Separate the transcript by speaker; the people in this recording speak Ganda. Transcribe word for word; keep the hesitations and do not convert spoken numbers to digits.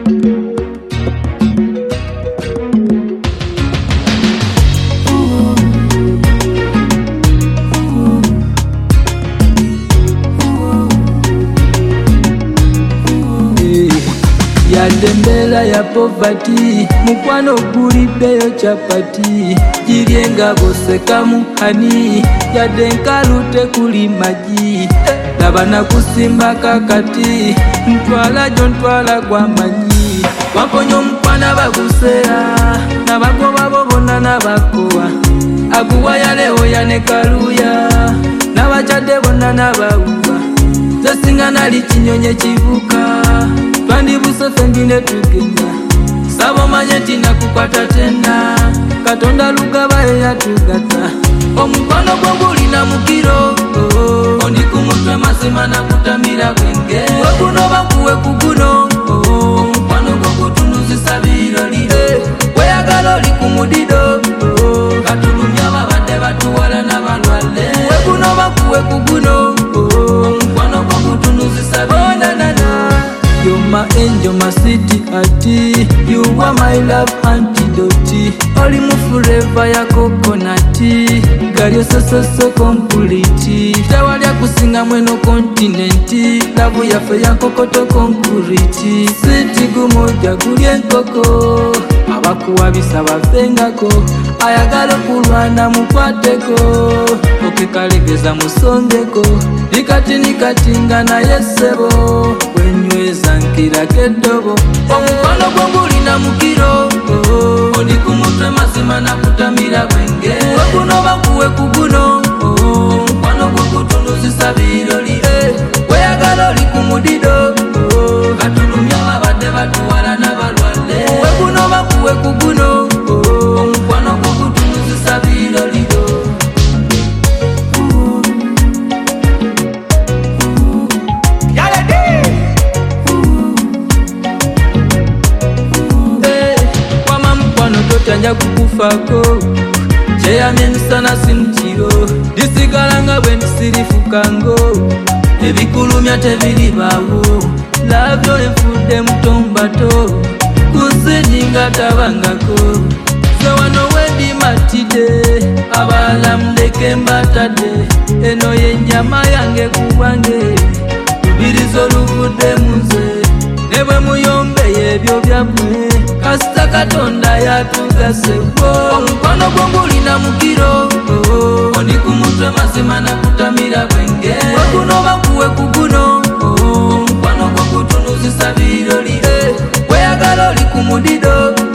Speaker 1: Yadembela ya poverty mukwano guliddeyo chapati jiryenga bosekamu hani yadenkalute kuli maji laba nakusimba kakati ntwala jo ntwala gwa manyi waponya omukwana bagusera nabagoba bo bonna nabakowa aguwa yalewo yanekaluya nabacadde bonna nabawuba zesinga nali kinyonye kivuka twandibuse fendine tugenda sabo manye tina kukwata tena katonda lugaba eyatugata omukono gwogulina mukiro ondi kumutwe mazima nakutamira bwenge wekuno bakuwe kuguno omukwano gwogutunuzisa birolire weyagala oli kumudido katulumya babadde batuwala nabalwale wekuno bakuwe kuguno omukwano gwogutunuzisa birolire. You're my angel, my city ati. You are my love antidote. Only move forever ya coconati. Girl you're so so so complete. Tewalya kusinga mweno kontinenti. Lavu yafe ya kokoto konkuriti. City gumoja kulye nkoko. Abakuwabisa bafengako. Ayagala kulwana mukwateko. Okekalegeza musongeko. Nikati nikatinga na yesebo. Wenyweza nkira kedobo omukwano gwogulina mukiro ondi kumutwe mazima nakutamira bwenge wekuno bakuwe kuguno omukwano gwogutunuzisa birolire weyagala oli kumudido katulumya babadde batuwala nabalwale wekuno bakuwe kuguno omukwano gwogutunuzisa birolire. Tanja kukufako cheyamye misana simukiro disigalanga bwe ndisirifukango ebikulumya tebiribaawo labyo enfudde mutombato kusininga tabangako sewano wendimatidde abala mundeke mbatadde eno yennyama yange kubwange lubirizo luvudde munze ne bwe muyombeye ebyo byammwe kasita katonda yatugase omukono gwogulina mukiro ondi kumutwe mazima nakutamira bwenge wekuno bakuwe kuguno omukwano gwogutunuzisa birolire weyagala oli kumudido